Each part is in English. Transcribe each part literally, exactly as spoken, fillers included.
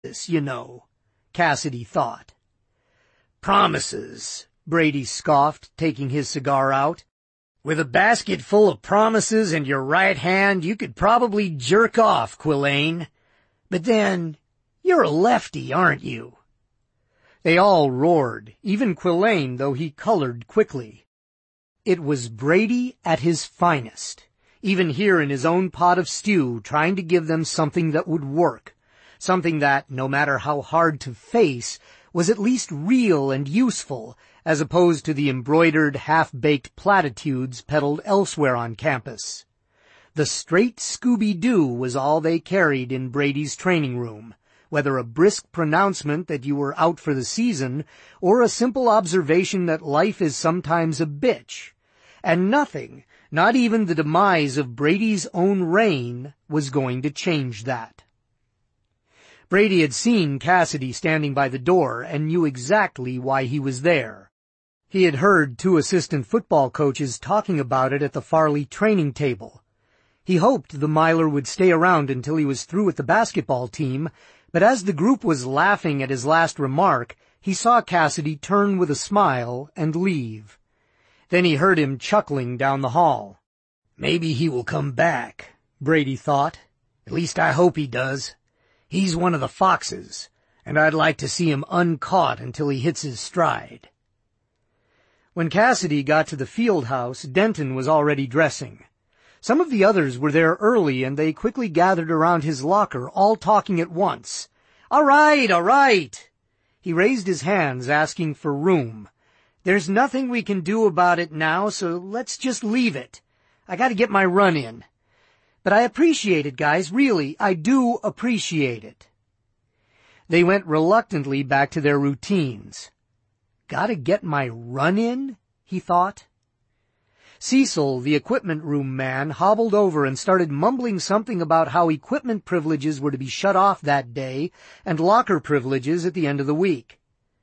you know, Cassidy thought. Promises, Brady scoffed, taking his cigar out. With a basket full of promises in your right hand, you could probably jerk off, Quillane. But then, you're a lefty, aren't you? They all roared, even Quillane, though he colored quickly. It was Brady at his finest, even here in his own pot of stew, trying to give them something that would work, something that, no matter how hard to face, was at least real and useful, as opposed to the embroidered, half-baked platitudes peddled elsewhere on campus. The straight Scooby-Doo was all they carried in Brady's training room, whether a brisk pronouncement that you were out for the season, or a simple observation that life is sometimes a bitch. And nothing, not even the demise of Brady's own reign, was going to change that. Brady had seen Cassidy standing by the door and knew exactly why he was there. He had heard two assistant football coaches talking about it at the Farley training table. He hoped the Miler would stay around until he was through with the basketball team, but as the group was laughing at his last remark, he saw Cassidy turn with a smile and leave. Then he heard him chuckling down the hall. Maybe he will come back, Brady thought. At least I hope he does. He's one of the foxes, and I'd like to see him uncaught until he hits his stride. When Cassidy got to the field house, Denton was already dressing. Some of the others were there early, and they quickly gathered around his locker, all talking at once. All right, all right. He raised his hands, asking for room. There's nothing we can do about it now, so let's just leave it. I gotta get my run in. But I appreciate it, guys, really, I do appreciate it. They went reluctantly back to their routines. Gotta get my run in, he thought. Cecil, the equipment room man, hobbled over and started mumbling something about how equipment privileges were to be shut off that day and locker privileges at the end of the week.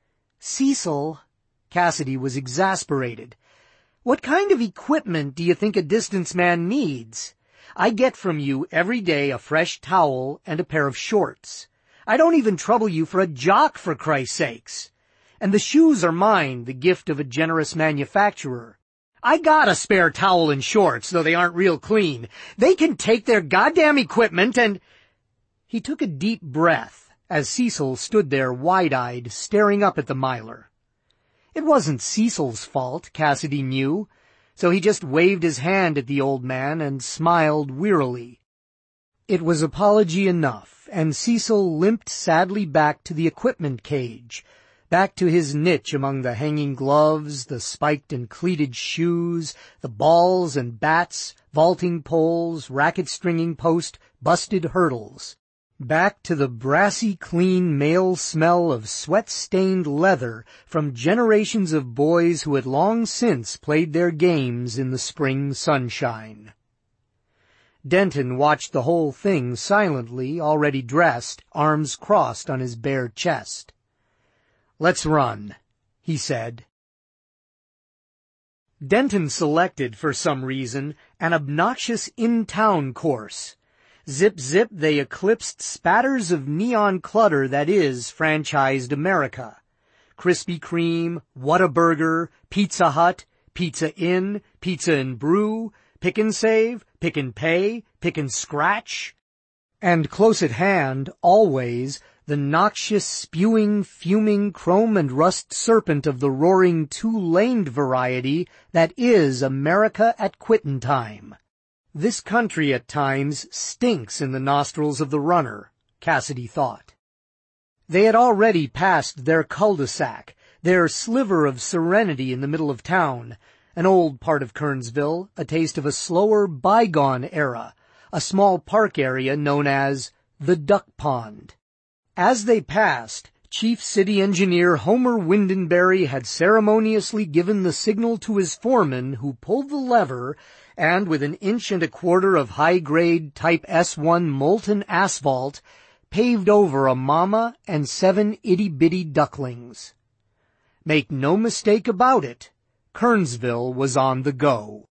Cecil, Cassidy was exasperated. What kind of equipment do you think a distance man needs? I get from you every day a fresh towel and a pair of shorts. I don't even trouble you for a jock, for Christ's sakes. And the shoes are mine, the gift of a generous manufacturer. I got a spare towel and shorts, though they aren't real clean. They can take their goddamn equipment and... He took a deep breath as Cecil stood there wide-eyed, staring up at the Miler. It wasn't Cecil's fault, Cassidy knew, so he just waved his hand at the old man and smiled wearily. It was apology enough, and Cecil limped sadly back to the equipment cage, back to his niche among the hanging gloves, the spiked and cleated shoes, the balls and bats, vaulting poles, racket-stringing post, busted hurdles. Back to the brassy clean male smell of sweat-stained leather from generations of boys who had long since played their games in the spring sunshine. Denton watched the whole thing silently, already dressed, arms crossed on his bare chest. Let's run, he said. Denton selected, for some reason, an obnoxious in-town course. Zip-zip they eclipsed spatters of neon clutter that is franchised America. Krispy Kreme, Whataburger, Pizza Hut, Pizza Inn, Pizza and Brew, Pick and Save, Pick and Pay, Pick and Scratch. And close at hand, always, the noxious, spewing, fuming chrome and rust serpent of the roaring two-laned variety that is America at quittin' time. This country at times stinks in the nostrils of the runner, Cassidy thought. They had already passed their cul-de-sac, their sliver of serenity in the middle of town, an old part of Kernsville, a taste of a slower bygone era, a small park area known as the Duck Pond. As they passed, Chief City Engineer Homer Windenberry had ceremoniously given the signal to his foreman, who pulled the lever, and with an inch and a quarter of high-grade Type S one molten asphalt, paved over a mama and seven itty-bitty ducklings. Make no mistake about it, Kernsville was on the go.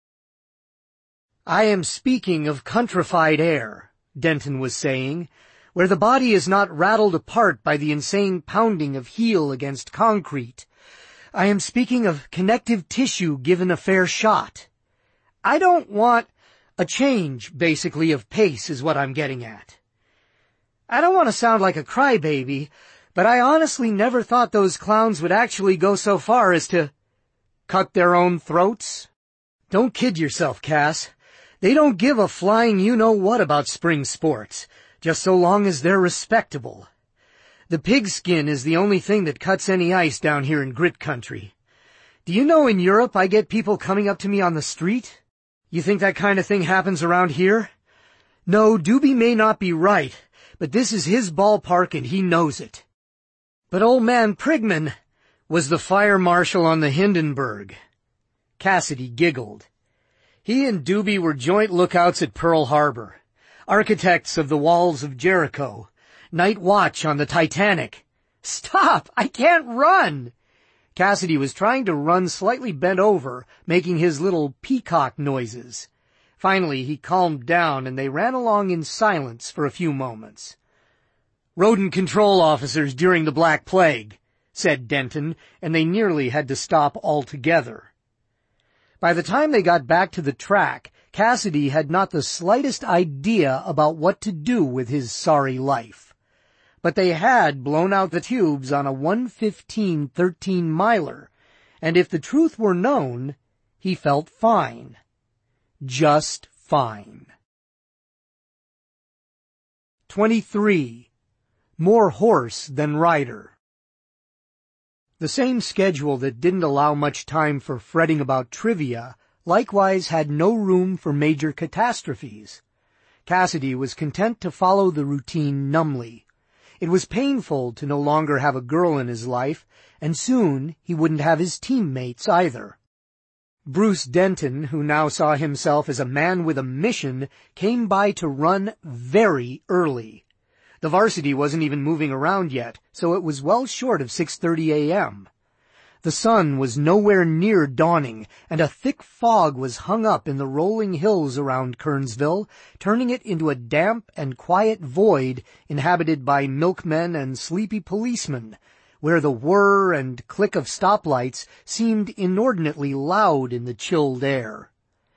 I am speaking of countrified air, Denton was saying, where the body is not rattled apart by the insane pounding of heel against concrete. I am speaking of connective tissue given a fair shot. I don't want a change, basically, of pace is what I'm getting at. I don't want to sound like a crybaby, but I honestly never thought those clowns would actually go so far as to cut their own throats. Don't kid yourself, Cass. They don't give a flying you-know-what about spring sports, just so long as they're respectable. The pigskin is the only thing that cuts any ice down here in grit country. Do you know in Europe I get people coming up to me on the street? You think that kind of thing happens around here? No, Doobie may not be right, but this is his ballpark and he knows it. But old man Prigman was the fire marshal on the Hindenburg. Cassidy giggled. He and Doobie were joint lookouts at Pearl Harbor, architects of the walls of Jericho, night watch on the Titanic. Stop! I can't run! Cassidy was trying to run slightly bent over, making his little peacock noises. Finally, he calmed down, and they ran along in silence for a few moments. "Rodent control officers during the Black Plague," said Denton, and they nearly had to stop altogether. By the time they got back to the track, Cassidy had not the slightest idea about what to do with his sorry life. But they had blown out the tubes on a one fifteen thirteen miler, and if the truth were known, he felt fine. Just fine. Twenty-three. More horse than rider. The same schedule that didn't allow much time for fretting about trivia likewise had no room for major catastrophes. Cassidy was content to follow the routine numbly. It was painful to no longer have a girl in his life, and soon he wouldn't have his teammates either. Bruce Denton, who now saw himself as a man with a mission, came by to run very early. The varsity wasn't even moving around yet, so it was well short of six thirty a.m. The sun was nowhere near dawning, and a thick fog was hung up in the rolling hills around Kernsville, turning it into a damp and quiet void inhabited by milkmen and sleepy policemen, where the whir and click of stoplights seemed inordinately loud in the chilled air.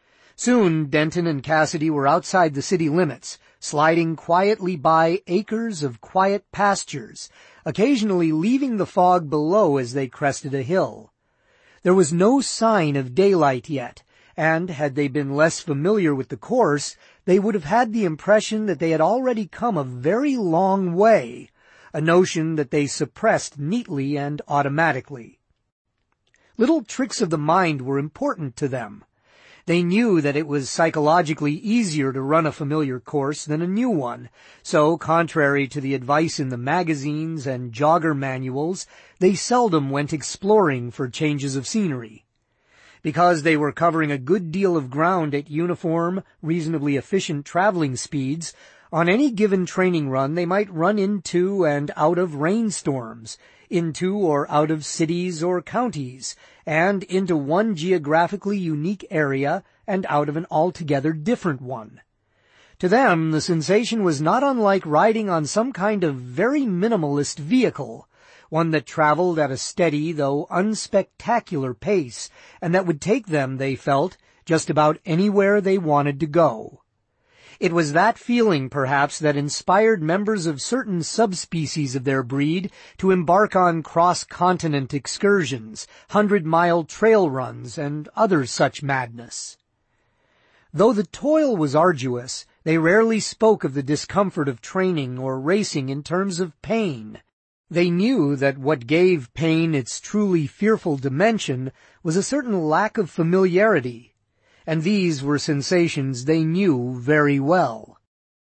Soon Denton and Cassidy were outside the city limits, sliding quietly by acres of quiet pastures, occasionally leaving the fog below as they crested a hill. There was no sign of daylight yet, and had they been less familiar with the course, they would have had the impression that they had already come a very long way, a notion that they suppressed neatly and automatically. Little tricks of the mind were important to them. They knew that it was psychologically easier to run a familiar course than a new one, so, contrary to the advice in the magazines and jogger manuals, they seldom went exploring for changes of scenery. Because they were covering a good deal of ground at uniform, reasonably efficient traveling speeds, on any given training run they might run into and out of rainstorms, into or out of cities or counties, and into one geographically unique area and out of an altogether different one. To them, the sensation was not unlike riding on some kind of very minimalist vehicle, one that traveled at a steady though unspectacular pace, and that would take them, they felt, just about anywhere they wanted to go. It was that feeling, perhaps, that inspired members of certain subspecies of their breed to embark on cross-continent excursions, hundred-mile trail runs, and other such madness. Though the toil was arduous, they rarely spoke of the discomfort of training or racing in terms of pain. They knew that what gave pain its truly fearful dimension was a certain lack of familiarity, and these were sensations they knew very well.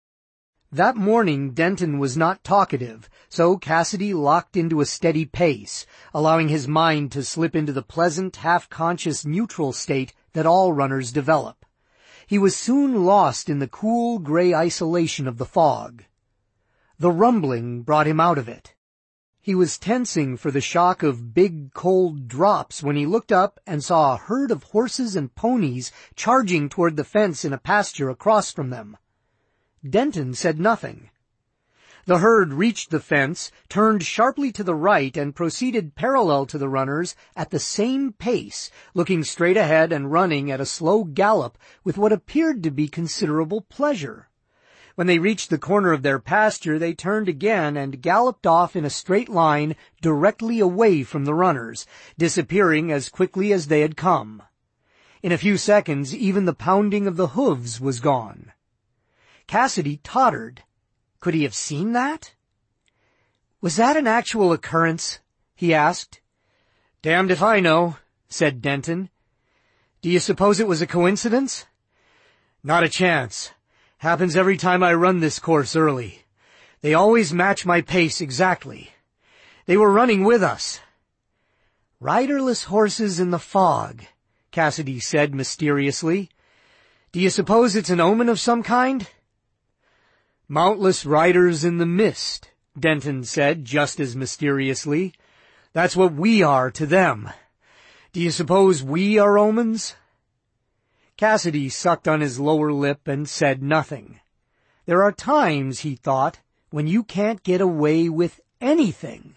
That morning Denton was not talkative, so Cassidy locked into a steady pace, allowing his mind to slip into the pleasant, half-conscious neutral state that all runners develop. He was soon lost in the cool, gray isolation of the fog. The rumbling brought him out of it. He was tensing for the shock of big, cold drops when he looked up and saw a herd of horses and ponies charging toward the fence in a pasture across from them. Denton said nothing. The herd reached the fence, turned sharply to the right, and proceeded parallel to the runners at the same pace, looking straight ahead and running at a slow gallop with what appeared to be considerable pleasure. When they reached the corner of their pasture, they turned again and galloped off in a straight line directly away from the runners, disappearing as quickly as they had come. In a few seconds, even the pounding of the hooves was gone. Cassidy tottered. Could he have seen that? Was that an actual occurrence? He asked. Damned if I know, said Denton. Do you suppose it was a coincidence? Not a chance. Happens every time I run this course early. They always match my pace exactly. They were running with us. Riderless horses in the fog, Cassidy said mysteriously. Do you suppose it's an omen of some kind? Mountless riders in the mist, Denton said just as mysteriously. That's what we are to them. Do you suppose we are omens? Cassidy sucked on his lower lip and said nothing. There are times, he thought, when you can't get away with anything.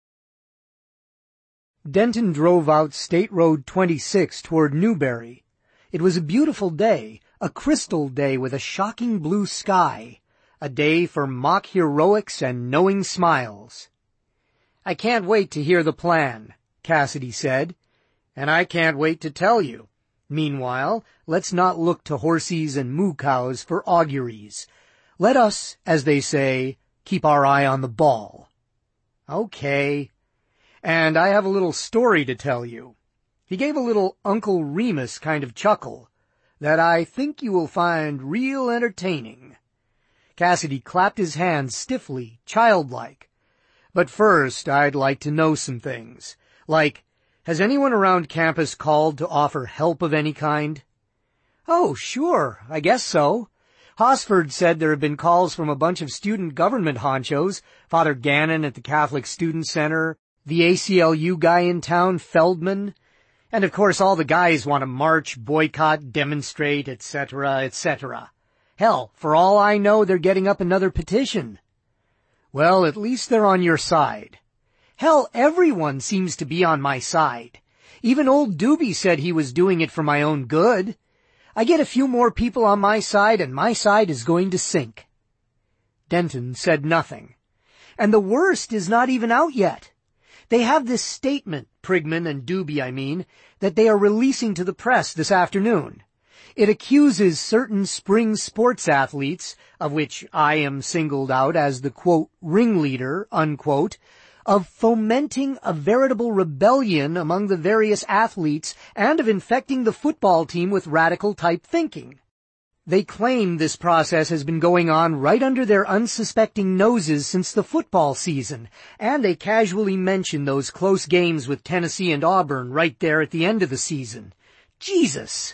Denton drove out State Road twenty-six toward Newberry. It was a beautiful day, a crystal day with a shocking blue sky. A day for mock heroics and knowing smiles. I can't wait to hear the plan, Cassidy said, and I can't wait to tell you. Meanwhile, let's not look to horsies and moo cows for auguries. Let us, as they say, keep our eye on the ball. Okay. And I have a little story to tell you. He gave a little Uncle Remus kind of chuckle that I think you will find real entertaining. Cassidy clapped his hands stiffly, childlike. But first, I'd like to know some things. Like, has anyone around campus called to offer help of any kind? Oh, sure, I guess so. Hosford said there have been calls from a bunch of student government honchos, Father Gannon at the Catholic Student Center, the A C L U guy in town, Feldman, and of course all the guys want to march, boycott, demonstrate, et cetera, et cetera. Hell, for all I know, they're getting up another petition. Well, at least they're on your side. Hell, everyone seems to be on my side. Even old Doobie said he was doing it for my own good. I get a few more people on my side, and my side is going to sink. Denton said nothing. And the worst is not even out yet. They have this statement, Prigman and Doobie, I mean, that they are releasing to the press this afternoon. It accuses certain spring sports athletes, of which I am singled out as the, quote, ringleader, unquote, of fomenting a veritable rebellion among the various athletes and of infecting the football team with radical-type thinking. They claim this process has been going on right under their unsuspecting noses since the football season, and they casually mention those close games with Tennessee and Auburn right there at the end of the season. Jesus!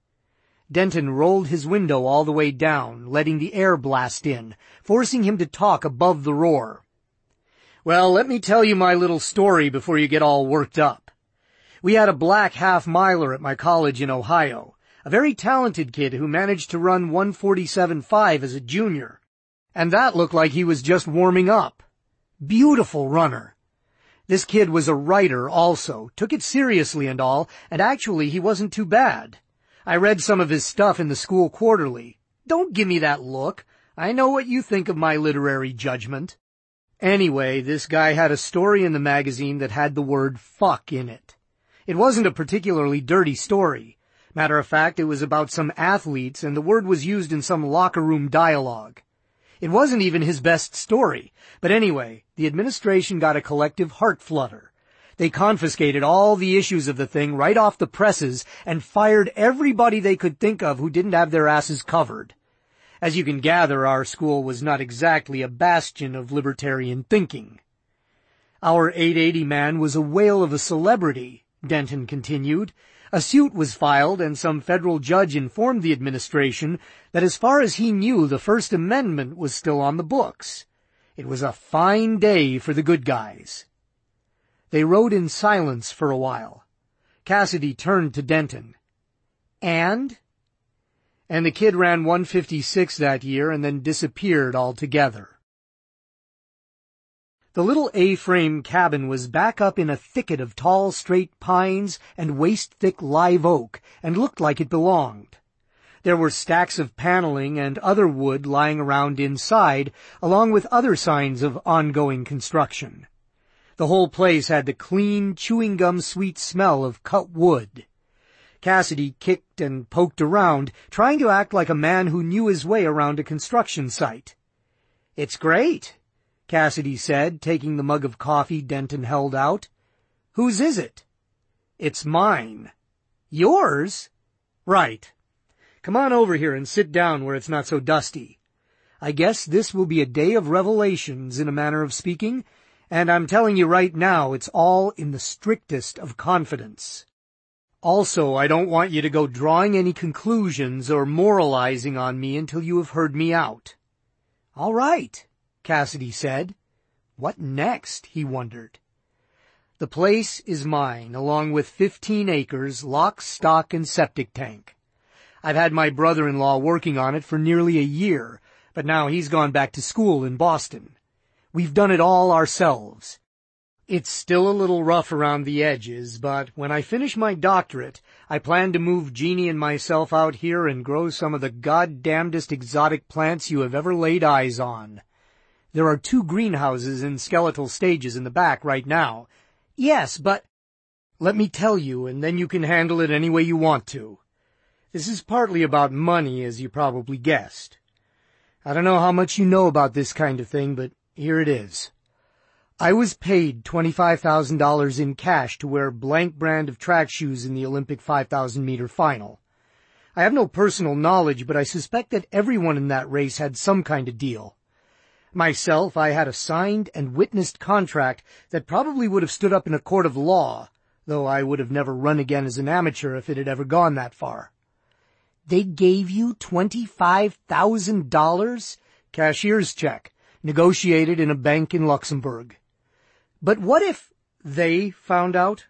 Denton rolled his window all the way down, letting the air blast in, forcing him to talk above the roar. Well, let me tell you my little story before you get all worked up. We had a black half-miler at my college in Ohio, a very talented kid who managed to run one forty-seven point five as a junior. And that looked like he was just warming up. Beautiful runner. This kid was a writer also, took it seriously and all, and actually he wasn't too bad. I read some of his stuff in the school quarterly. Don't give me that look. I know what you think of my literary judgment. Anyway, this guy had a story in the magazine that had the word fuck in it. It wasn't a particularly dirty story. Matter of fact, it was about some athletes, and the word was used in some locker room dialogue. It wasn't even his best story. But anyway, the administration got a collective heart flutter. They confiscated all the issues of the thing right off the presses and fired everybody they could think of who didn't have their asses covered. As you can gather, our school was not exactly a bastion of libertarian thinking. Our eight eighty man was a whale of a celebrity, Denton continued. A suit was filed, and some federal judge informed the administration that as far as he knew, the First Amendment was still on the books. It was a fine day for the good guys. They rode in silence for a while. Cassidy turned to Denton. And? And the kid ran one fifty-six that year and then disappeared altogether. The little A-frame cabin was back up in a thicket of tall, straight pines and waist-thick live oak, and looked like it belonged. There were stacks of paneling and other wood lying around inside, along with other signs of ongoing construction. The whole place had the clean, chewing gum sweet smell of cut wood. Cassidy kicked and poked around, trying to act like a man who knew his way around a construction site. "It's great," Cassidy said, taking the mug of coffee Denton held out. "Whose is it?" "It's mine." "Yours?" "Right. Come on over here and sit down where it's not so dusty. I guess this will be a day of revelations, in a manner of speaking, and I'm telling you right now it's all in the strictest of confidence. Also, I don't want you to go drawing any conclusions or moralizing on me until you have heard me out." "All right," Cassidy said. What next, he wondered. "The place is mine, along with fifteen acres, lock, stock, and septic tank. I've had my brother-in-law working on it for nearly a year, but now he's gone back to school in Boston. We've done it all ourselves. It's still a little rough around the edges, but when I finish my doctorate, I plan to move Jeannie and myself out here and grow some of the goddamnedest exotic plants you have ever laid eyes on. There are two greenhouses in skeletal stages in the back right now." "Yes, but—" "Let me tell you, and then you can handle it any way you want to. This is partly about money, as you probably guessed. I don't know how much you know about this kind of thing, but here it is. I was paid twenty-five thousand dollars in cash to wear blank brand of track shoes in the Olympic five thousand meter final. I have no personal knowledge, but I suspect that everyone in that race had some kind of deal. Myself, I had a signed and witnessed contract that probably would have stood up in a court of law, though I would have never run again as an amateur if it had ever gone that far." "They gave you twenty-five thousand dollars? "Cashier's check, negotiated in a bank in Luxembourg." "But what if they found out?"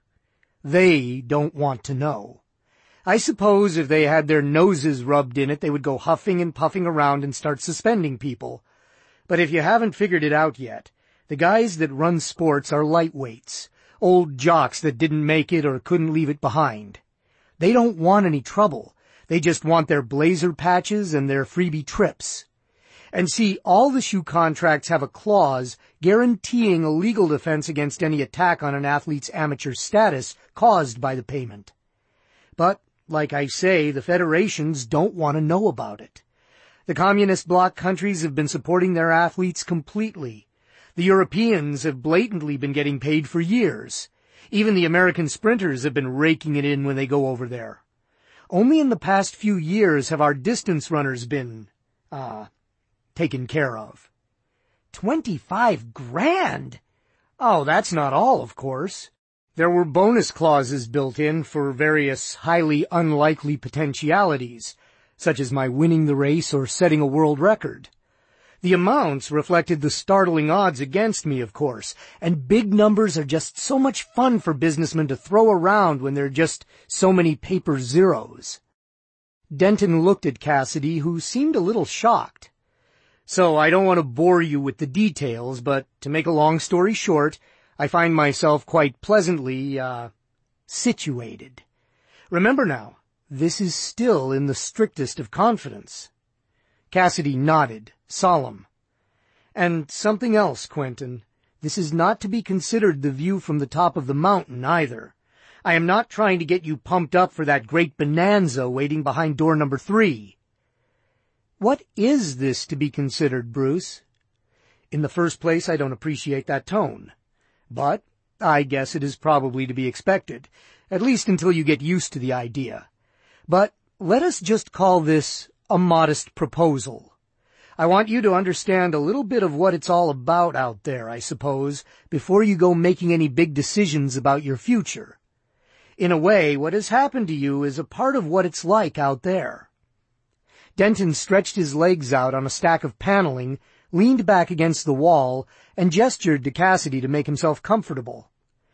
"They don't want to know. I suppose if they had their noses rubbed in it, they would go huffing and puffing around and start suspending people. But if you haven't figured it out yet, the guys that run sports are lightweights, old jocks that didn't make it or couldn't leave it behind. They don't want any trouble. They just want their blazer patches and their freebie trips. And see, all the shoe contracts have a clause guaranteeing a legal defense against any attack on an athlete's amateur status caused by the payment. But, like I say, the federations don't want to know about it. The communist bloc countries have been supporting their athletes completely. The Europeans have blatantly been getting paid for years. Even the American sprinters have been raking it in when they go over there. Only in the past few years have our distance runners been, ah, uh, taken care of." Twenty-five grand? Oh, that's not all, of course. There were bonus clauses built in for various highly unlikely potentialities, such as my winning the race or setting a world record. The amounts reflected the startling odds against me, of course, and big numbers are just so much fun for businessmen to throw around when there are just so many paper zeros. Denton looked at Cassidy, who seemed a little shocked. "So I don't want to bore you with the details, but to make a long story short, I find myself quite pleasantly, uh, situated. Remember now, this is still in the strictest of confidence." Cassidy nodded, solemn. "And something else, Quentin. This is not to be considered the view from the top of the mountain, either. I am not trying to get you pumped up for that great bonanza waiting behind door number three." "What is this to be considered, Bruce?" "In the first place, I don't appreciate that tone. But I guess it is probably to be expected, at least until you get used to the idea. But let us just call this a modest proposal. I want you to understand a little bit of what it's all about out there, I suppose, before you go making any big decisions about your future. In a way, what has happened to you is a part of what it's like out there." Denton stretched his legs out on a stack of paneling, leaned back against the wall, and gestured to Cassidy to make himself comfortable.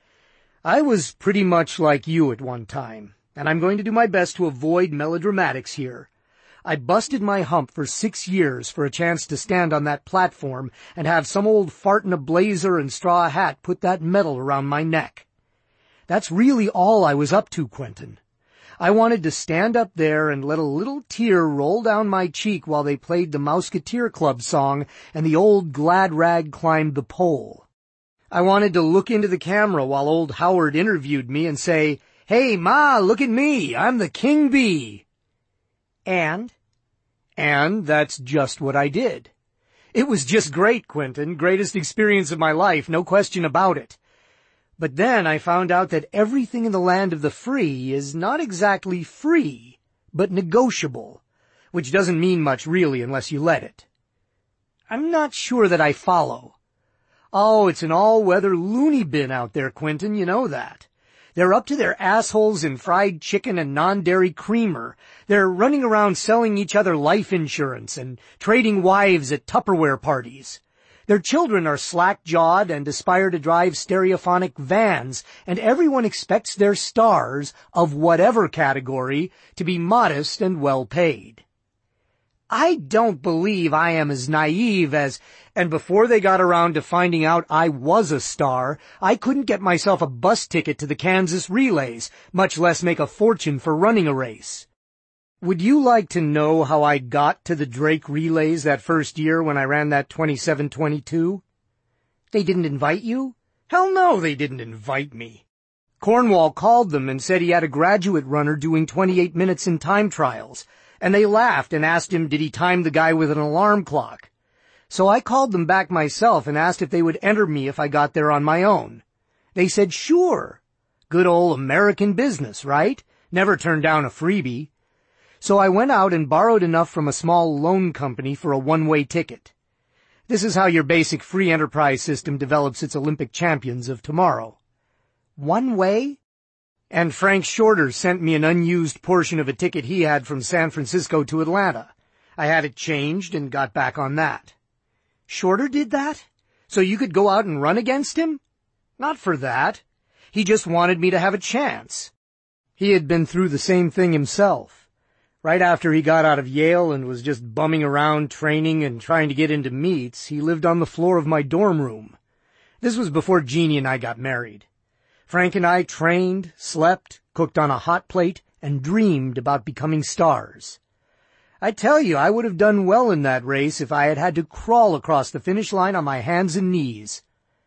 "I was pretty much like you at one time, and I'm going to do my best to avoid melodramatics here. I busted my hump for six years for a chance to stand on that platform and have some old fart in a blazer and straw hat put that medal around my neck. That's really all I was up to, Quentin. I wanted to stand up there and let a little tear roll down my cheek while they played the Mouseketeer Club song and the old glad rag climbed the pole. I wanted to look into the camera while old Howard interviewed me and say, "Hey, Ma, look at me, I'm the king bee." And? And that's just what I did. It was just great, Quentin, greatest experience of my life, no question about it. But then I found out that everything in the land of the free is not exactly free, but negotiable, which doesn't mean much really unless you let it. I'm not sure that I follow. Oh, it's an all-weather loony bin out there, Quentin, you know that. They're up to their assholes in fried chicken and non-dairy creamer. They're running around selling each other life insurance and trading wives at Tupperware parties. Their children are slack-jawed and aspire to drive stereophonic vans, and everyone expects their stars, of whatever category, to be modest and well-paid. I don't believe I am as naive as, and before they got around to finding out I was a star, I couldn't get myself a bus ticket to the Kansas relays, much less make a fortune for running a race. Would you like to know how I got to the Drake relays that first year when I ran that twenty-seven twenty-two? They didn't invite you? Hell no, they didn't invite me. Cornwall called them and said he had a graduate runner doing twenty-eight minutes in time trials, and they laughed and asked him did he time the guy with an alarm clock. So I called them back myself and asked if they would enter me if I got there on my own. They said sure. Good old American business, right? Never turned down a freebie. So I went out and borrowed enough from a small loan company for a one-way ticket. This is how your basic free enterprise system develops its Olympic champions of tomorrow. One way? And Frank Shorter sent me an unused portion of a ticket he had from San Francisco to Atlanta. I had it changed and got back on that. Shorter did that? So you could go out and run against him? Not for that. He just wanted me to have a chance. He had been through the same thing himself. Right after he got out of Yale and was just bumming around training and trying to get into meets, he lived on the floor of my dorm room. This was before Jeannie and I got married. Frank and I trained, slept, cooked on a hot plate, and dreamed about becoming stars. I tell you, I would have done well in that race if I had had to crawl across the finish line on my hands and knees.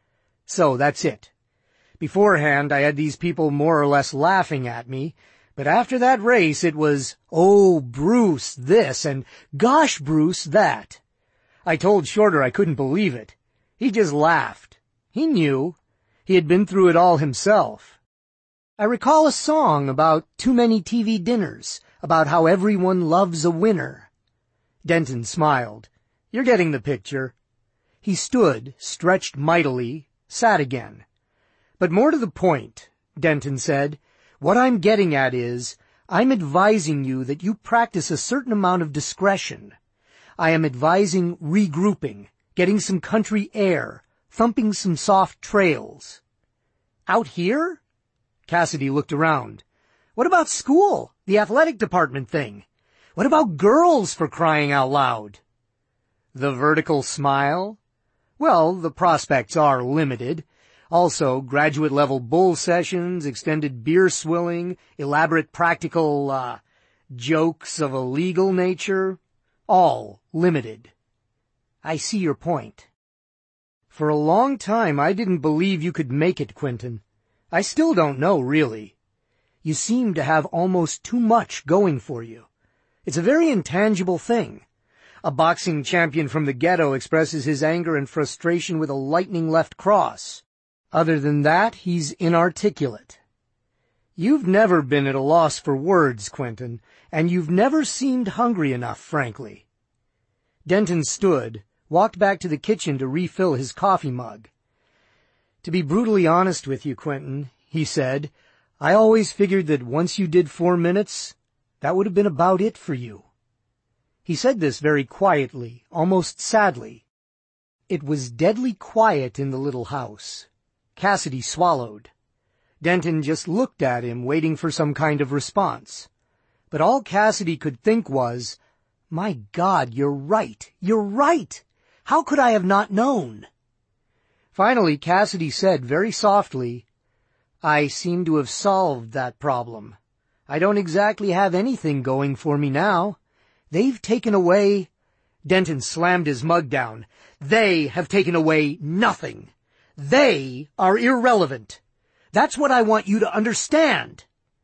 So that's it. Beforehand, I had these people more or less laughing at me, but after that race it was, "Oh, Bruce, this," and "Gosh, Bruce, that." I told Shorter I couldn't believe it. He just laughed. He knew. He had been through it all himself. I recall a song about too many T V dinners, about how everyone loves a winner. Denton smiled. You're getting the picture. He stood, stretched mightily, sat again. But more to the point, Denton said, what I'm getting at is, I'm advising you that you practice a certain amount of discretion. I am advising regrouping, getting some country air, thumping some soft trails. Out here? Cassidy looked around. What about school? The athletic department thing? What about girls, for crying out loud? The vertical smile? Well, the prospects are limited. Also, graduate-level bull sessions, extended beer swilling, elaborate practical, uh, jokes of a legal nature. All limited. I see your point. For a long time, I didn't believe you could make it, Quentin. I still don't know, really. You seem to have almost too much going for you. It's a very intangible thing. A boxing champion from the ghetto expresses his anger and frustration with a lightning left cross. Other than that, he's inarticulate. You've never been at a loss for words, Quentin, and you've never seemed hungry enough, frankly. Denton stood, walked back to the kitchen to refill his coffee mug. To be brutally honest with you, Quentin, he said, I always figured that once you did four minutes, that would have been about it for you. He said this very quietly, almost sadly. It was deadly quiet in the little house. Cassidy swallowed. Denton just looked at him, waiting for some kind of response. But all Cassidy could think was, My God, you're right. You're right. How could I have not known? Finally, Cassidy said very softly, I seem to have solved that problem. I don't exactly have anything going for me now. They've taken away... Denton slammed his mug down. They have taken away nothing. They are irrelevant. That's what I want you to understand.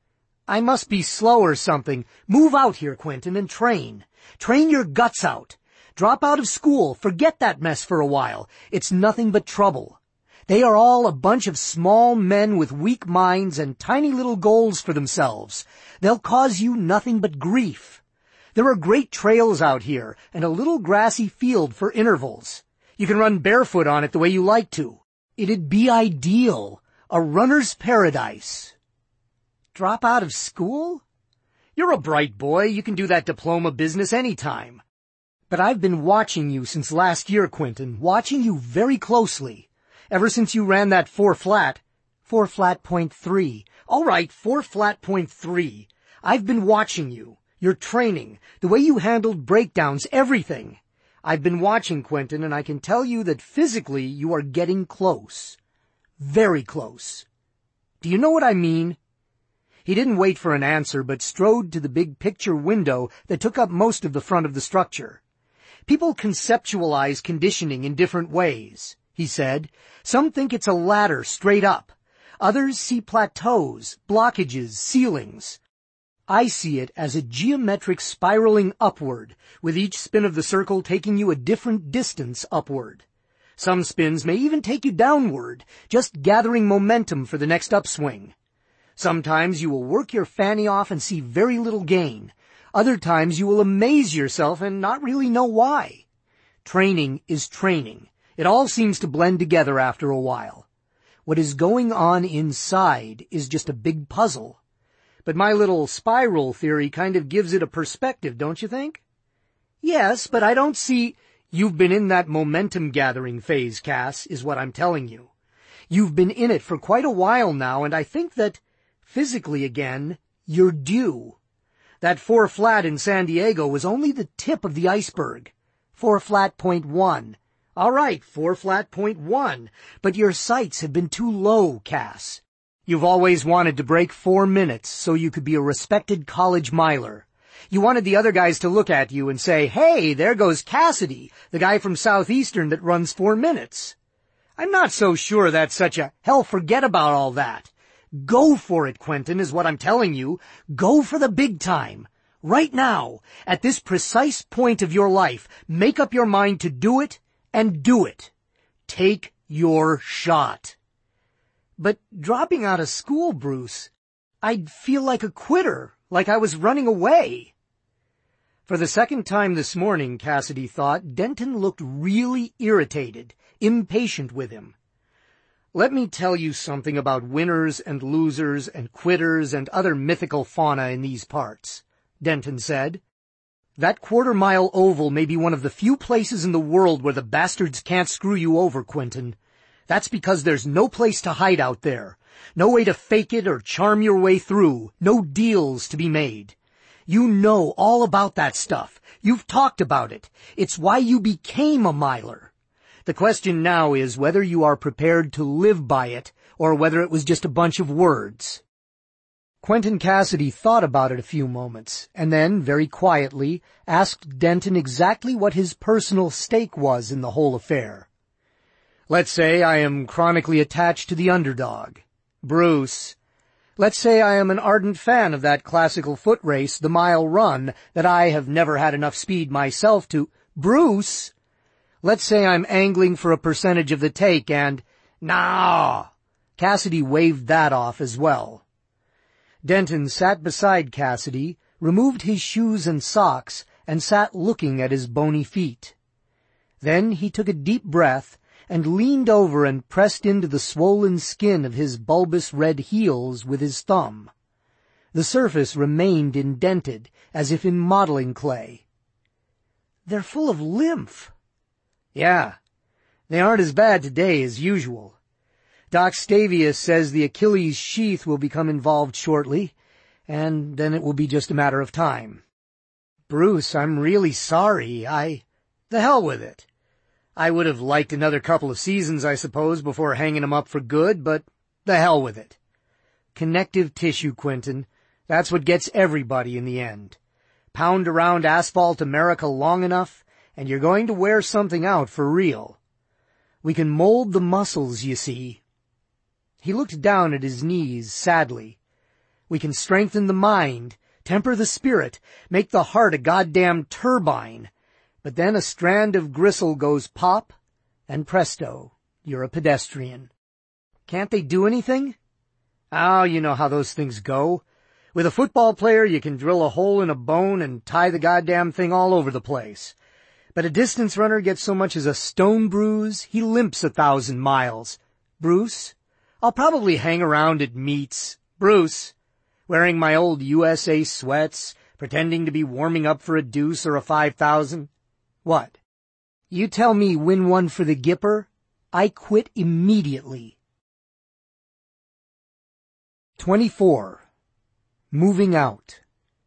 I must be slow or something. Move out here, Quentin, and train. Train your guts out. Drop out of school. Forget that mess for a while. It's nothing but trouble. They are all a bunch of small men with weak minds and tiny little goals for themselves. They'll cause you nothing but grief. There are great trails out here and a little grassy field for intervals. You can run barefoot on it the way you like to. It'd be ideal. A runner's paradise. Drop out of school? You're a bright boy. You can do that diploma business anytime. But I've been watching you since last year, Quentin, watching you very closely. Ever since you ran that four flat, four flat point three. All right, four flat point three. I've been watching you. Your training, the way you handled breakdowns, everything. I've been watching, Quentin, and I can tell you that physically you are getting close. Very close. Do you know what I mean? He didn't wait for an answer, but strode to the big picture window that took up most of the front of the structure. People conceptualize conditioning in different ways, he said. Some think it's a ladder straight up. Others see plateaus, blockages, ceilings. I see it as a geometric spiraling upward, with each spin of the circle taking you a different distance upward. Some spins may even take you downward, just gathering momentum for the next upswing. Sometimes you will work your fanny off and see very little gain. Other times you will amaze yourself and not really know why. Training is training. It all seems to blend together after a while. What is going on inside is just a big puzzle. But my little spiral theory kind of gives it a perspective, don't you think? Yes, but I don't see... You've been in that momentum-gathering phase, Cass, is what I'm telling you. You've been in it for quite a while now, and I think that, physically again, you're due. That four flat in San Diego was only the tip of the iceberg. Four flat point one. All right, four flat point one. But your sights have been too low, Cass. You've always wanted to break four minutes so you could be a respected college miler. You wanted the other guys to look at you and say, hey, there goes Cassidy, the guy from Southeastern that runs four minutes. I'm not so sure that's such a... Hell, forget about all that. Go for it, Quentin, is what I'm telling you. Go for the big time. Right now, at this precise point of your life, make up your mind to do it and do it. Take your shot. But dropping out of school, Bruce, I'd feel like a quitter, like I was running away. For the second time this morning, Cassidy thought, Denton looked really irritated, impatient with him. Let me tell you something about winners and losers and quitters and other mythical fauna in these parts, Denton said. That quarter-mile oval may be one of the few places in the world where the bastards can't screw you over, Quentin. That's because there's no place to hide out there, no way to fake it or charm your way through, no deals to be made. You know all about that stuff. You've talked about it. It's why you became a miler. The question now is whether you are prepared to live by it or whether it was just a bunch of words. Quentin Cassidy thought about it a few moments and then, very quietly, asked Denton exactly what his personal stake was in the whole affair. Let's say I am chronically attached to the underdog. Bruce. Let's say I am an ardent fan of that classical foot race, the mile run, that I have never had enough speed myself to... Bruce! Let's say I'm angling for a percentage of the take and... Nah! Cassidy waved that off as well. Denton sat beside Cassidy, removed his shoes and socks, and sat looking at his bony feet. Then he took a deep breath and leaned over and pressed into the swollen skin of his bulbous red heels with his thumb. The surface remained indented, as if in modeling clay. They're full of lymph. Yeah, they aren't as bad today as usual. Doc Stavius says the Achilles sheath will become involved shortly, and then it will be just a matter of time. Bruce, I'm really sorry. I... The hell with it. I would have liked another couple of seasons, I suppose, before hanging him up for good, but the hell with it. Connective tissue, Quentin. That's what gets everybody in the end. Pound around asphalt America long enough, and you're going to wear something out for real. We can mold the muscles, you see. He looked down at his knees sadly. We can strengthen the mind, temper the spirit, make the heart a goddamn turbine. But then a strand of gristle goes pop, and presto, you're a pedestrian. Can't they do anything? Oh, you know how those things go. With a football player, you can drill a hole in a bone and tie the goddamn thing all over the place. But a distance runner gets so much as a stone bruise, he limps a thousand miles. Bruce, I'll probably hang around at meets. Bruce, wearing my old U S A sweats, pretending to be warming up for a deuce or a five thousand. What? You tell me win one for the Gipper, I quit immediately. twenty-four. Moving out.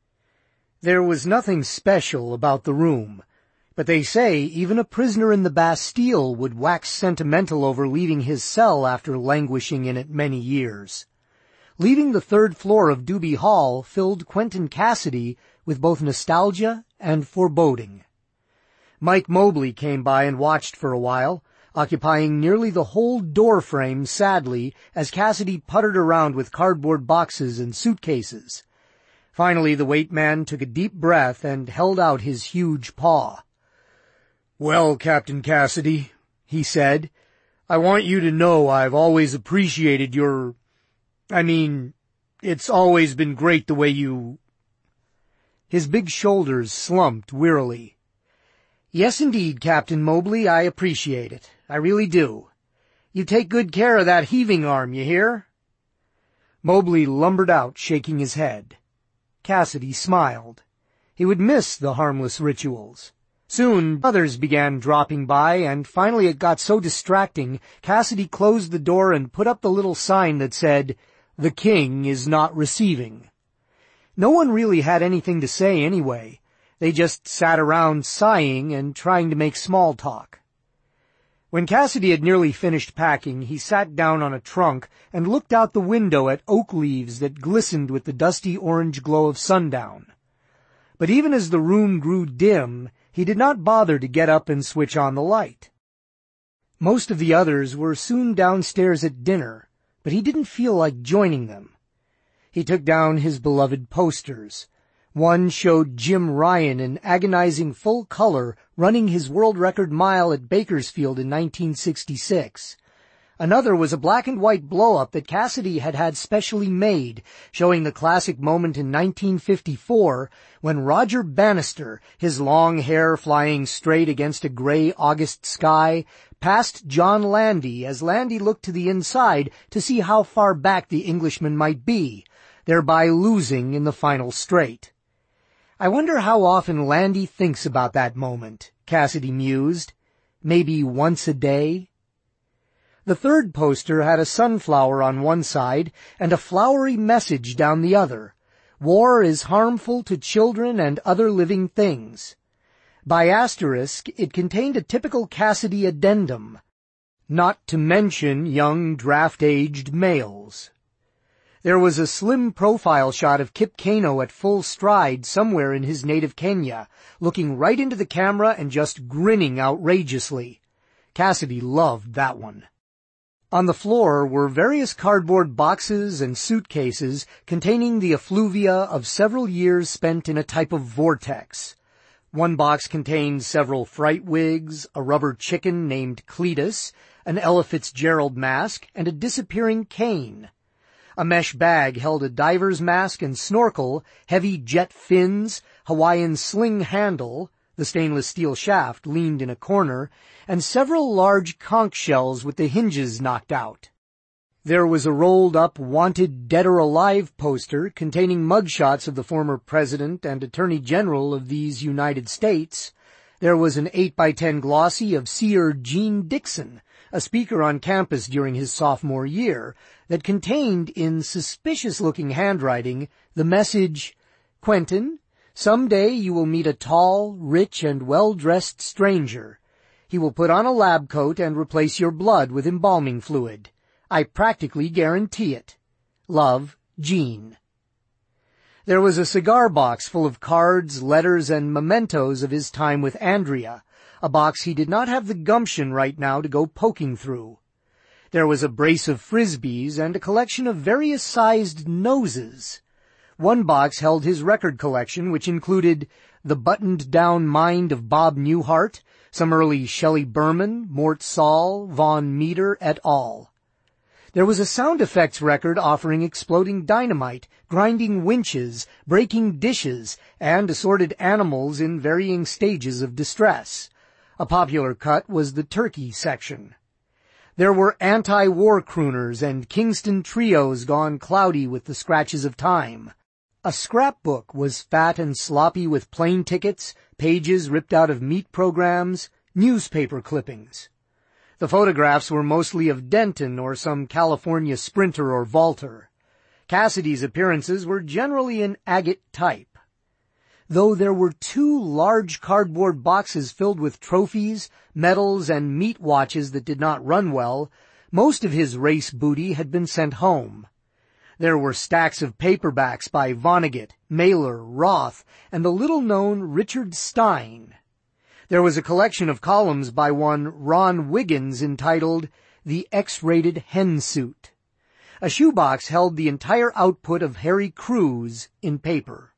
There was nothing special about the room, but they say even a prisoner in the Bastille would wax sentimental over leaving his cell after languishing in it many years. Leaving the third floor of Doobie Hall filled Quentin Cassidy with both nostalgia and foreboding. Mike Mobley came by and watched for a while, occupying nearly the whole door frame sadly as Cassidy puttered around with cardboard boxes and suitcases. Finally the weight man took a deep breath and held out his huge paw. "Well, Captain Cassidy," he said, "I want you to know I've always appreciated your... I mean, it's always been great the way you..." His big shoulders slumped wearily. "Yes, indeed, Captain Mobley, I appreciate it. I really do. You take good care of that heaving arm, you hear?" Mobley lumbered out, shaking his head. Cassidy smiled. He would miss the harmless rituals. Soon others began dropping by, and finally it got so distracting, Cassidy closed the door and put up the little sign that said, "The King is not receiving." No one really had anything to say anyway. They just sat around sighing and trying to make small talk. When Cassidy had nearly finished packing, he sat down on a trunk and looked out the window at oak leaves that glistened with the dusty orange glow of sundown. But even as the room grew dim, he did not bother to get up and switch on the light. Most of the others were soon downstairs at dinner, but he didn't feel like joining them. He took down his beloved posters. One showed Jim Ryan in agonizing full color running his world record mile at Bakersfield in nineteen sixty-six. Another was a black and white blow-up that Cassidy had had specially made, showing the classic moment in nineteen fifty-four when Roger Bannister, his long hair flying straight against a gray August sky, passed John Landy as Landy looked to the inside to see how far back the Englishman might be, thereby losing in the final straight. I wonder how often Landy thinks about that moment, Cassidy mused. Maybe once a day? The third poster had a sunflower on one side and a flowery message down the other. War is harmful to children and other living things. By asterisk, it contained a typical Cassidy addendum, not to mention young draft-aged males. There was a slim profile shot of Kip Keino at full stride somewhere in his native Kenya, looking right into the camera and just grinning outrageously. Cassidy loved that one. On the floor were various cardboard boxes and suitcases containing the effluvia of several years spent in a type of vortex. One box contained several fright wigs, a rubber chicken named Cletus, an Ella Fitzgerald mask, and a disappearing cane. A mesh bag held a diver's mask and snorkel, heavy jet fins, Hawaiian sling handle, the stainless steel shaft leaned in a corner, and several large conch shells with the hinges knocked out. There was a rolled-up wanted dead or alive poster containing mugshots of the former President and Attorney General of these United States. There was an eight by ten glossy of Seer Gene Dixon, a speaker on campus during his sophomore year, that contained, in suspicious-looking handwriting, the message, "Quentin, Some day you will meet a tall, rich, and well-dressed stranger. He will put on a lab coat and replace your blood with embalming fluid. I practically guarantee it. Love, Gene. There was a cigar box full of cards, letters, and mementos of his time with Andrea, a box he did not have the gumption right now to go poking through. There was a brace of frisbees and a collection of various sized noses. One box held his record collection, which included The Buttoned-Down Mind of Bob Newhart, some early Shelley Berman, Mort Saul, Von Meter, et al. There was a sound effects record offering exploding dynamite, grinding winches, breaking dishes, and assorted animals in varying stages of distress. A popular cut was the turkey section. There were anti-war crooners and Kingston trios gone cloudy with the scratches of time. A scrapbook was fat and sloppy with plane tickets, pages ripped out of meat programs, newspaper clippings. The photographs were mostly of Denton or some California sprinter or vaulter. Cassidy's appearances were generally in agate type. Though there were two large cardboard boxes filled with trophies, medals, and meat watches that did not run well, most of his race booty had been sent home. There were stacks of paperbacks by Vonnegut, Mailer, Roth, and the little-known Richard Stein. There was a collection of columns by one Ron Wiggins entitled The X-Rated Hen Suit. A shoebox held the entire output of Harry Crews in paper.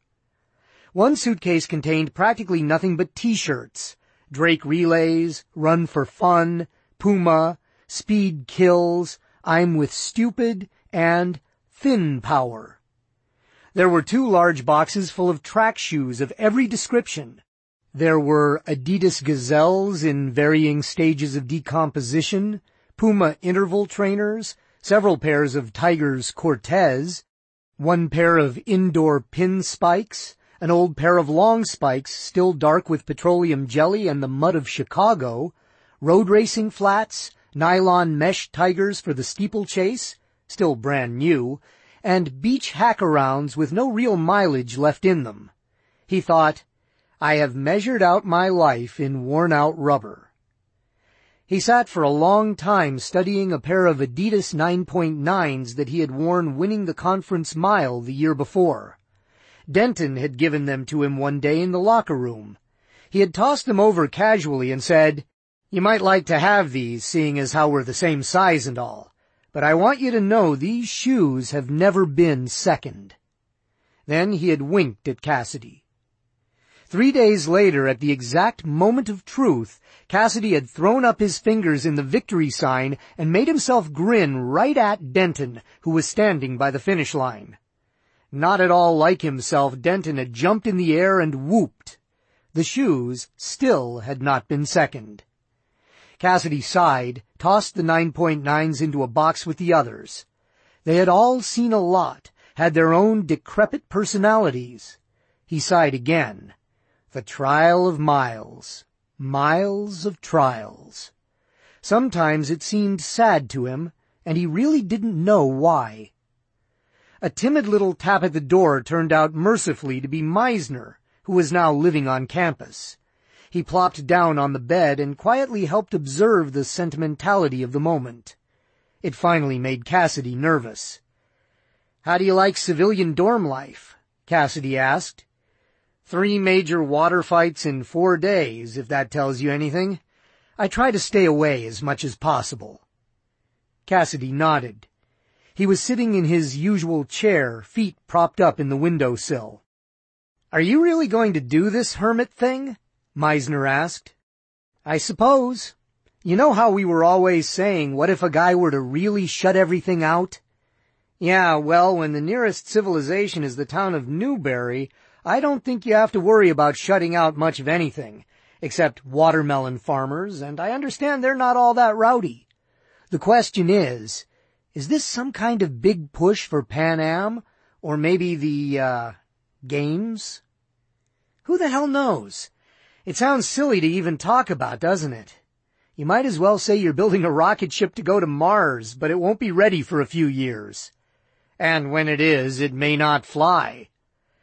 One suitcase contained practically nothing but T-shirts, Drake Relays, Run for Fun, Puma, Speed Kills, I'm with Stupid, and Thin Power. There were two large boxes full of track shoes of every description. There were Adidas Gazelles in varying stages of decomposition, Puma interval trainers, several pairs of Tigers Cortez, one pair of indoor pin spikes, an old pair of long spikes still dark with petroleum jelly and the mud of Chicago, road racing flats, nylon mesh Tigers for the steeplechase, still brand new, and beach hack-arounds with no real mileage left in them. He thought, I have measured out my life in worn-out rubber. He sat for a long time studying a pair of Adidas nine point nines that he had worn winning the conference mile the year before. Denton had given them to him one day in the locker room. He had tossed them over casually and said, You might like to have these, seeing as how we're the same size and all, but I want you to know these shoes have never been second. Then he had winked at Cassidy. Three days later, at the exact moment of truth, Cassidy had thrown up his fingers in the victory sign and made himself grin right at Denton, who was standing by the finish line. Not at all like himself, Denton had jumped in the air and whooped. The shoes still had not been second. Cassidy sighed, tossed the nine point nines into a box with the others. They had all seen a lot, had their own decrepit personalities. He sighed again. The trial of miles. Miles of trials. Sometimes it seemed sad to him, and he really didn't know why. A timid little tap at the door turned out mercifully to be Meisner, who was now living on campus. He plopped down on the bed and quietly helped observe the sentimentality of the moment. It finally made Cassidy nervous. How do you like civilian dorm life? Cassidy asked. Three major water fights in four days, if that tells you anything. I try to stay away as much as possible. Cassidy nodded. He was sitting in his usual chair, feet propped up in the windowsill. Are you really going to do this hermit thing? Meisner asked. I suppose. You know how we were always saying, what if a guy were to really shut everything out? Yeah, well, when the nearest civilization is the town of Newberry, I don't think you have to worry about shutting out much of anything, except watermelon farmers, and I understand they're not all that rowdy. The question is, is this some kind of big push for Pan Am, or maybe the, uh, games? Who the hell knows? It sounds silly to even talk about, doesn't it? You might as well say you're building a rocket ship to go to Mars, but it won't be ready for a few years. And when it is, it may not fly.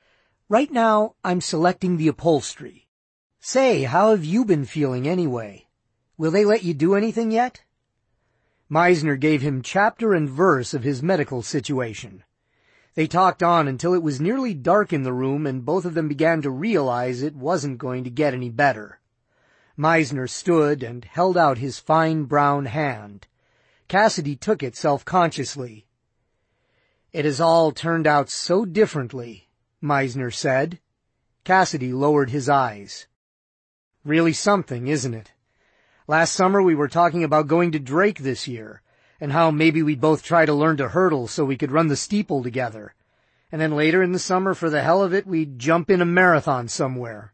Right now, I'm selecting the upholstery. Say, how have you been feeling anyway? Will they let you do anything yet?" Meisner gave him chapter and verse of his medical situation. They talked on until it was nearly dark in the room and both of them began to realize it wasn't going to get any better. Meisner stood and held out his fine brown hand. Cassidy took it self-consciously. "It has all turned out so differently," Meisner said. Cassidy lowered his eyes. "Really something, isn't it? Last summer we were talking about going to Drake this year, and how maybe we'd both try to learn to hurdle so we could run the steeple together. And then later in the summer, for the hell of it, we'd jump in a marathon somewhere."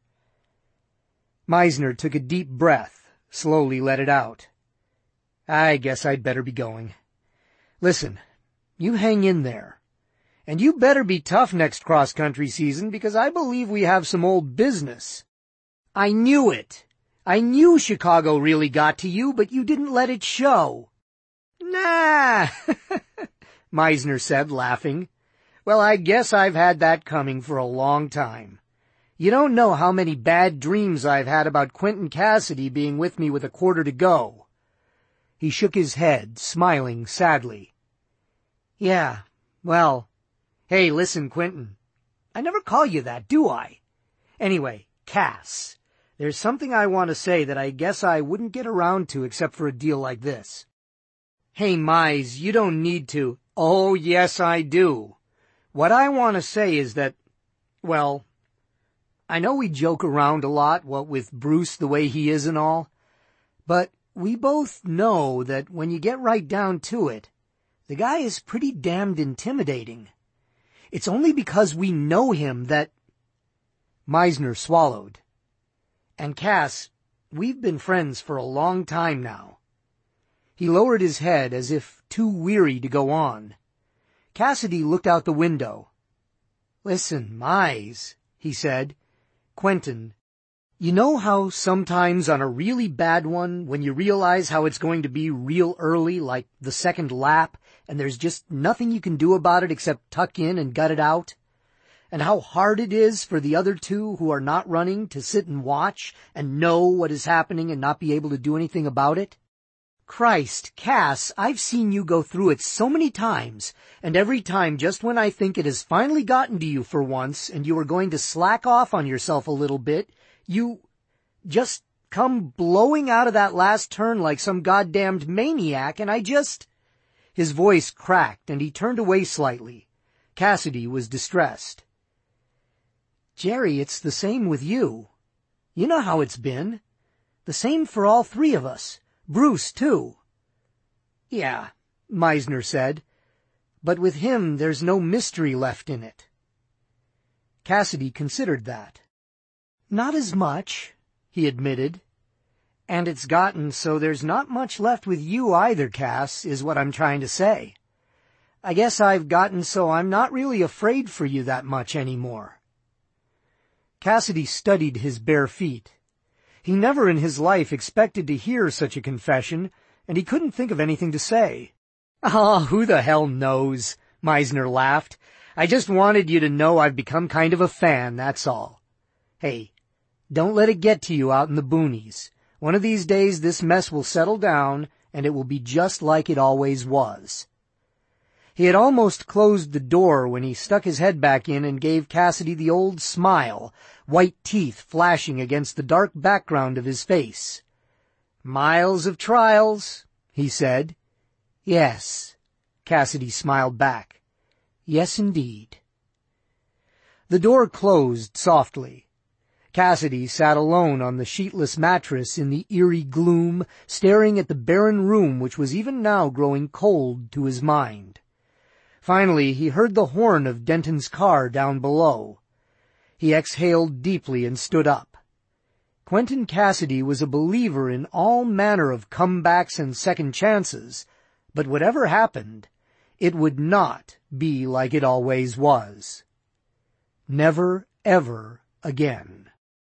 Meisner took a deep breath, slowly let it out. "I guess I'd better be going. Listen, you hang in there. And you better be tough next cross-country season, because I believe we have some old business." "I knew it. I knew Chicago really got to you, but you didn't let it show." "Nah," Meisner said, laughing. "Well, I guess I've had that coming for a long time. You don't know how many bad dreams I've had about Quentin Cassidy being with me with a quarter to go." He shook his head, smiling sadly. "Yeah, well, hey, listen, Quentin. I never call you that, do I? Anyway, Cass, there's something I want to say that I guess I wouldn't get around to except for a deal like this." "Hey, Mize, you don't need to." "Oh, yes, I do. What I want to say is that, well, I know we joke around a lot, what with Bruce the way he is and all, but we both know that when you get right down to it, the guy is pretty damned intimidating. It's only because we know him that—" Meisner swallowed. "And Cass, we've been friends for a long time now." He lowered his head as if too weary to go on. Cassidy looked out the window. "Listen, Mize," he said. "Quentin, you know how sometimes on a really bad one, when you realize how it's going to be real early, like the second lap, and there's just nothing you can do about it except tuck in and gut it out? And how hard it is for the other two who are not running to sit and watch and know what is happening and not be able to do anything about it? Christ, Cass, I've seen you go through it so many times, and every time just when I think it has finally gotten to you for once and you are going to slack off on yourself a little bit, you just come blowing out of that last turn like some goddamned maniac, and I just—" His voice cracked and he turned away slightly. Cassidy was distressed. "Jerry, it's the same with you. You know how it's been. The same for all three of us. Bruce, too." "Yeah," Meisner said, "but with him there's no mystery left in it." Cassidy considered that. "Not as much," he admitted. "And it's gotten so there's not much left with you either, Cass, is what I'm trying to say. I guess I've gotten so I'm not really afraid for you that much anymore." Cassidy studied his bare feet. He never in his life expected to hear such a confession, and he couldn't think of anything to say. "Ah, who the hell knows?" Meisner laughed. "I just wanted you to know I've become kind of a fan, that's all. Hey, don't let it get to you out in the boonies. One of these days this mess will settle down, and it will be just like it always was." He had almost closed the door when he stuck his head back in and gave Cassidy the old smile, white teeth flashing against the dark background of his face. "Miles of trials," he said. "Yes," Cassidy smiled back. "Yes, indeed." The door closed softly. Cassidy sat alone on the sheetless mattress in the eerie gloom, staring at the barren room which was even now growing cold to his mind. Finally, he heard the horn of Denton's car down below. He exhaled deeply and stood up. Quentin Cassidy was a believer in all manner of comebacks and second chances, but whatever happened, it would not be like it always was. Never, ever again.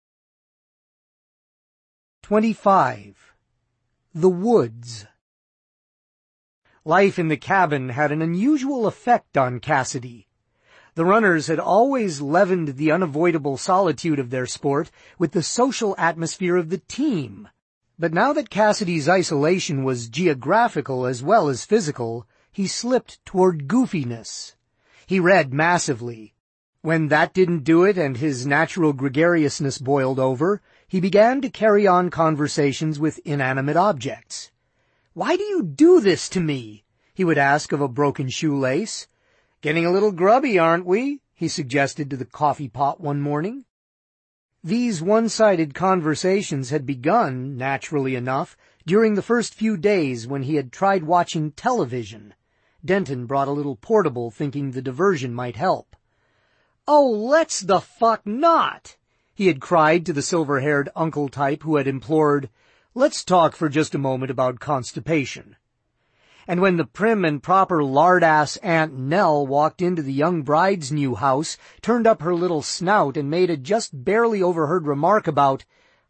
Twenty-five. The Woods. Life in the cabin had an unusual effect on Cassidy. The runners had always leavened the unavoidable solitude of their sport with the social atmosphere of the team. But now that Cassidy's isolation was geographical as well as physical, he slipped toward goofiness. He read massively. When that didn't do it and his natural gregariousness boiled over, he began to carry on conversations with inanimate objects. "Why do you do this to me?" he would ask of a broken shoelace. "Getting a little grubby, aren't we?" he suggested to the coffee pot one morning. These one-sided conversations had begun, naturally enough, during the first few days when he had tried watching television. Denton brought a little portable, thinking the diversion might help. "Oh, let's the fuck not!" he had cried to the silver-haired uncle type who had implored, "Let's talk for just a moment about constipation." And when the prim and proper lard-ass Aunt Nell walked into the young bride's new house, turned up her little snout, and made a just barely overheard remark about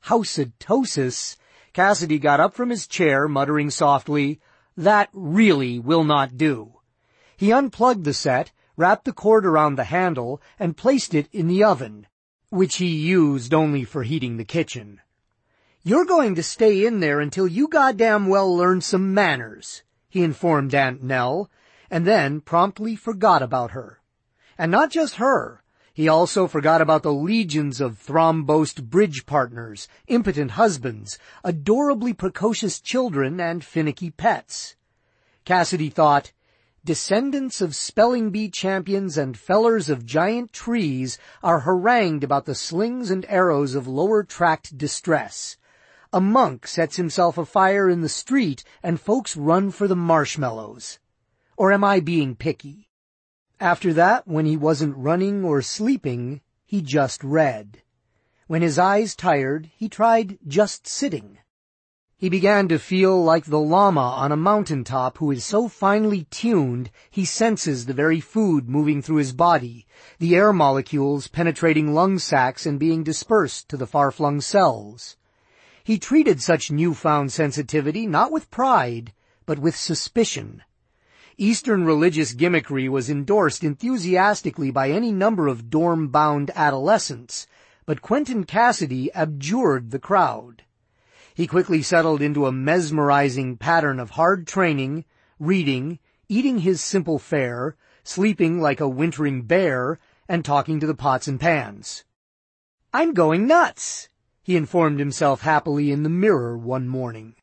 housetosis, Cassidy got up from his chair, muttering softly, "That really will not do." He unplugged the set, wrapped the cord around the handle, and placed it in the oven, which he used only for heating the kitchen. "You're going to stay in there until you goddamn well learn some manners," he informed Aunt Nell, and then promptly forgot about her. And not just her. He also forgot about the legions of thrombosed bridge partners, impotent husbands, adorably precocious children, and finicky pets. Cassidy thought, descendants of spelling bee champions and fellers of giant trees are harangued about the slings and arrows of lower tract distress. A monk sets himself afire in the street, and folks run for the marshmallows. Or am I being picky? After that, when he wasn't running or sleeping, he just read. When his eyes tired, he tried just sitting. He began to feel like the llama on a mountaintop who is so finely tuned he senses the very food moving through his body, the air molecules penetrating lung sacs and being dispersed to the far-flung cells. He treated such newfound sensitivity not with pride, but with suspicion. Eastern religious gimmickry was endorsed enthusiastically by any number of dorm-bound adolescents, but Quentin Cassidy abjured the crowd. He quickly settled into a mesmerizing pattern of hard training, reading, eating his simple fare, sleeping like a wintering bear, and talking to the pots and pans. "I'm going nuts," he informed himself happily in the mirror one morning.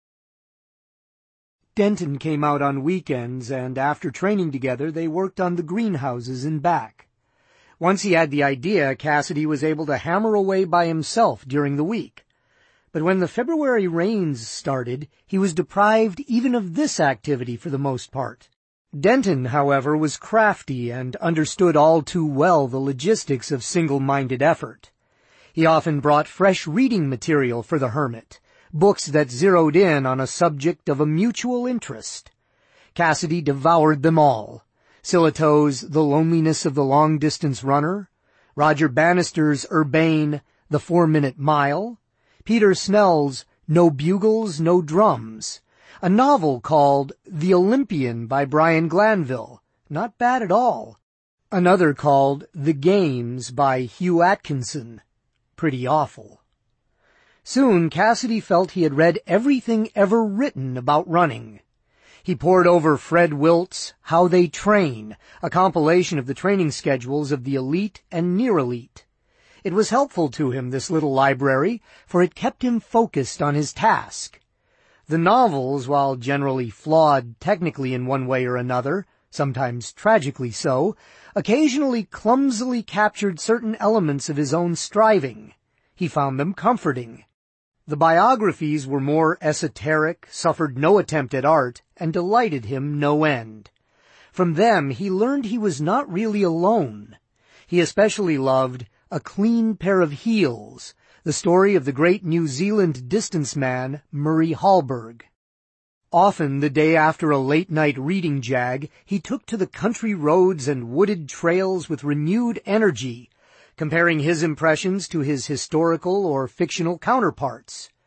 Denton came out on weekends, and after training together they worked on the greenhouses in back. Once he had the idea, Cassidy was able to hammer away by himself during the week. But when the February rains started, he was deprived even of this activity for the most part. Denton, however, was crafty and understood all too well the logistics of single-minded effort. He often brought fresh reading material for the hermit, books that zeroed in on a subject of a mutual interest. Cassidy devoured them all. Silito's The Loneliness of the Long-Distance Runner, Roger Bannister's urbane The Four-Minute Mile, Peter Snell's No Bugles, No Drums, a novel called The Olympian by Brian Glanville, not bad at all, another called The Games by Hugh Atkinson, pretty awful. Soon Cassidy felt he had read everything ever written about running. He pored over Fred Wilt's How They Train, a compilation of the training schedules of the elite and near-elite. It was helpful to him, this little library, for it kept him focused on his task. The novels, while generally flawed technically in one way or another, sometimes tragically so, occasionally clumsily captured certain elements of his own striving. He found them comforting. The biographies were more esoteric, suffered no attempt at art, and delighted him no end. From them he learned he was not really alone. He especially loved A Clean Pair of Heels, the story of the great New Zealand distance man Murray Hallberg. Often, the day after a late-night reading jag, he took to the country roads and wooded trails with renewed energy, comparing his impressions to his historical or fictional counterparts.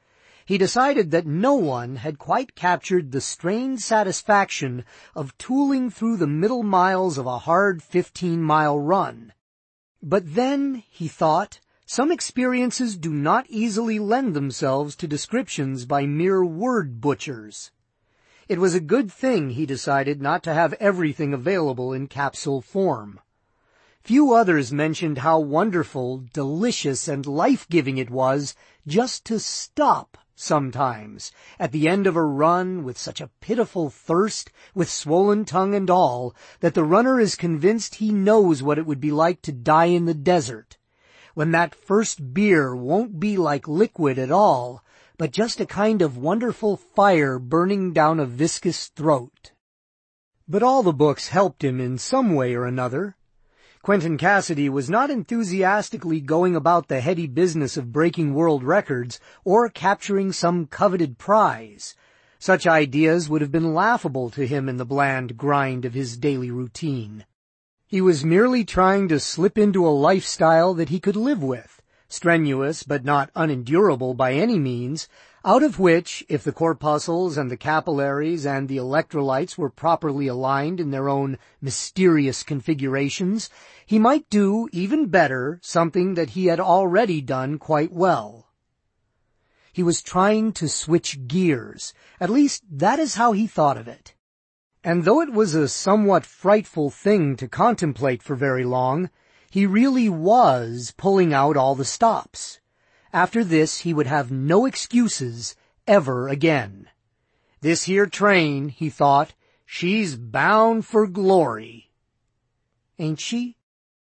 he decided that no one had quite captured the strained satisfaction of tooling through the middle miles of a hard fifteen-mile run. But then, he thought, some experiences do not easily lend themselves to descriptions by mere word butchers. It was a good thing, he decided, not to have everything available in capsule form. Few others mentioned how wonderful, delicious, and life-giving it was just to stop sometimes at the end of a run with such a pitiful thirst, with swollen tongue and all, that the runner is convinced he knows what it would be like to die in the desert, when that first beer won't be like liquid at all, but just a kind of wonderful fire burning down a viscous throat. But all the books helped him in some way or another. Quentin Cassidy was not enthusiastically going about the heady business of breaking world records or capturing some coveted prize. Such ideas would have been laughable to him in the bland grind of his daily routine. He was merely trying to slip into a lifestyle that he could live with, strenuous but not unendurable by any means, out of which, if the corpuscles and the capillaries and the electrolytes were properly aligned in their own mysterious configurations, he might do, even better, something that he had already done quite well. He was trying to switch gears. At least that is how he thought of it. And though it was a somewhat frightful thing to contemplate for very long, he really was pulling out all the stops. After this, he would have no excuses ever again. This here train, he thought, she's bound for glory. Ain't she?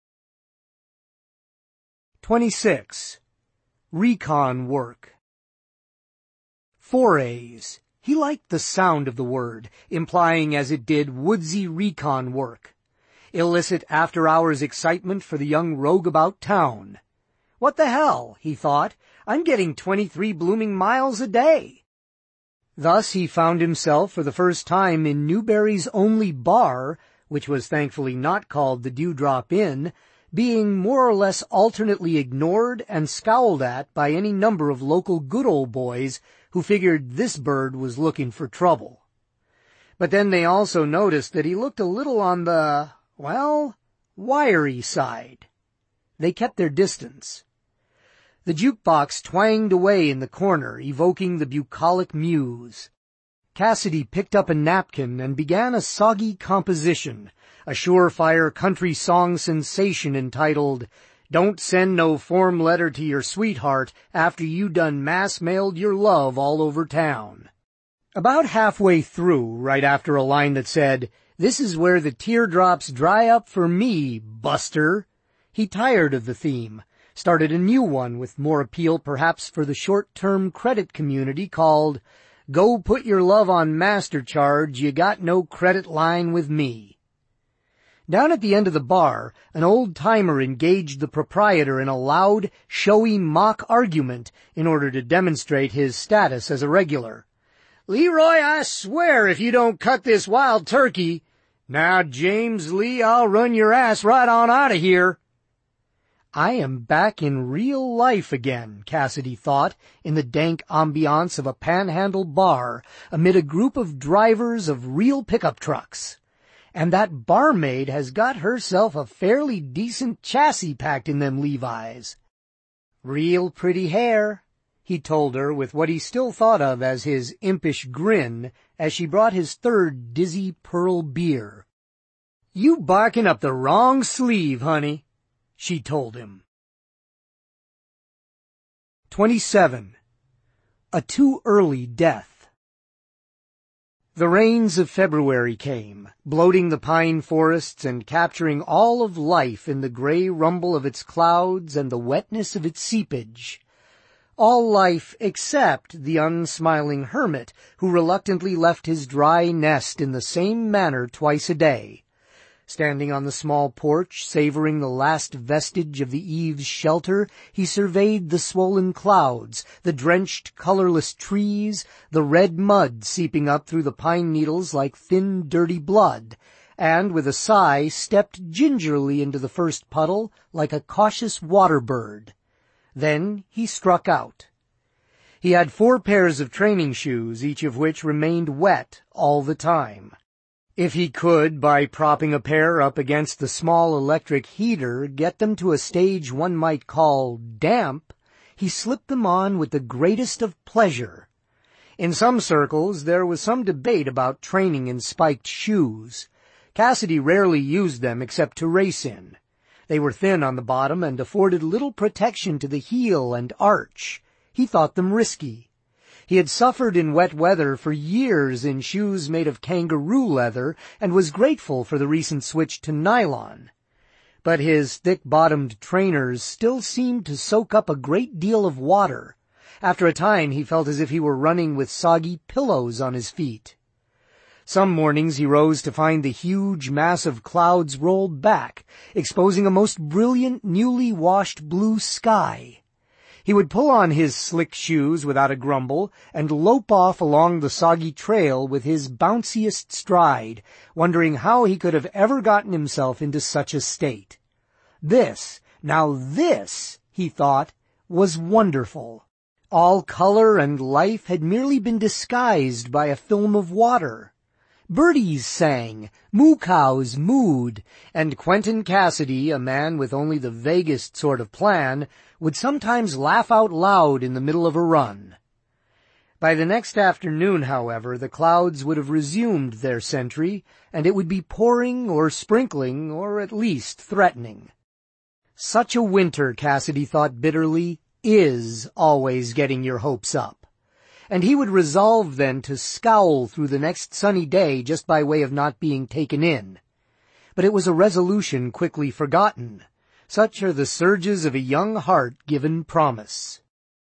twenty-six. Recon work. Forays. He liked the sound of the word, implying as it did woodsy recon work. Illicit after-hours excitement for the young rogue about town. What the hell, he thought, I'm getting twenty-three blooming miles a day. Thus he found himself for the first time in Newbury's only bar, which was thankfully not called the Dewdrop Inn, being more or less alternately ignored and scowled at by any number of local good old boys who figured this bird was looking for trouble. But then they also noticed that he looked a little on the, well, wiry side. They kept their distance. The jukebox twanged away in the corner, evoking the bucolic muse. Cassidy picked up a napkin and began a soggy composition, a surefire country song sensation entitled, Don't Send No Form Letter to Your Sweetheart After You Done Mass-Mailed Your Love All Over Town. About halfway through, right after a line that said, This is where the teardrops dry up for me, Buster, he tired of the theme, started a new one with more appeal perhaps for the short-term credit community called, Go Put Your Love on Master Charge, You Got No Credit Line With Me. Down at the end of the bar, an old-timer engaged the proprietor in a loud, showy mock argument in order to demonstrate his status as a regular. Leroy, I swear if you don't cut this wild turkey. Now, James Lee, I'll run your ass right on out of here. I am back in real life again, Cassidy thought, in the dank ambiance of a panhandle bar, amid a group of drivers of real pickup trucks. And that barmaid has got herself a fairly decent chassis packed in them Levi's. Real pretty hair, he told her with what he still thought of as his impish grin as she brought his third dizzy pearl beer. You barking up the wrong sleeve, honey, she told him. twenty-seven. A too early death. The rains of February came, bloating the pine forests and capturing all of life in the gray rumble of its clouds and the wetness of its seepage. All life except the unsmiling hermit who reluctantly left his dry nest in the same manner twice a day. Standing on the small porch, savoring the last vestige of the eve's shelter, he surveyed the swollen clouds, the drenched, colorless trees, the red mud seeping up through the pine needles like thin, dirty blood, and with a sigh stepped gingerly into the first puddle like a cautious water bird. Then he struck out. He had four pairs of training shoes, each of which remained wet all the time. If he could, by propping a pair up against the small electric heater, get them to a stage one might call damp, he slipped them on with the greatest of pleasure. In some circles there was some debate about training in spiked shoes. Cassidy rarely used them except to race in. They were thin on the bottom and afforded little protection to the heel and arch. He thought them risky. He had suffered in wet weather for years in shoes made of kangaroo leather and was grateful for the recent switch to nylon. But his thick-bottomed trainers still seemed to soak up a great deal of water. After a time he felt as if he were running with soggy pillows on his feet. Some mornings he rose to find the huge mass of clouds rolled back, exposing a most brilliant, newly washed blue sky. He would pull on his slick shoes without a grumble and lope off along the soggy trail with his bounciest stride, wondering how he could have ever gotten himself into such a state. This, now this, he thought, was wonderful. All color and life had merely been disguised by a film of water. Birdies sang, moo cows mooed, and Quentin Cassidy, a man with only the vaguest sort of plan, would sometimes laugh out loud in the middle of a run. By the next afternoon, however, the clouds would have resumed their sentry, and it would be pouring or sprinkling, or at least threatening. Such a winter, Cassidy thought bitterly, is always getting your hopes up. And he would resolve then to scowl through the next sunny day just by way of not being taken in. But it was a resolution quickly forgotten. Such are the surges of a young heart given promise.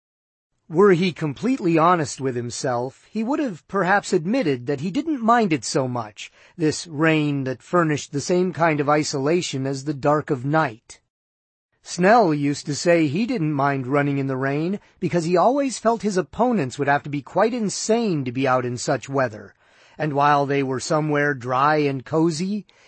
Were he completely honest with himself, he would have perhaps admitted that he didn't mind it so much, this rain that furnished the same kind of isolation as the dark of night. Snell used to say he didn't mind running in the rain because he always felt his opponents would have to be quite insane to be out in such weather, and while they were somewhere dry and cozy,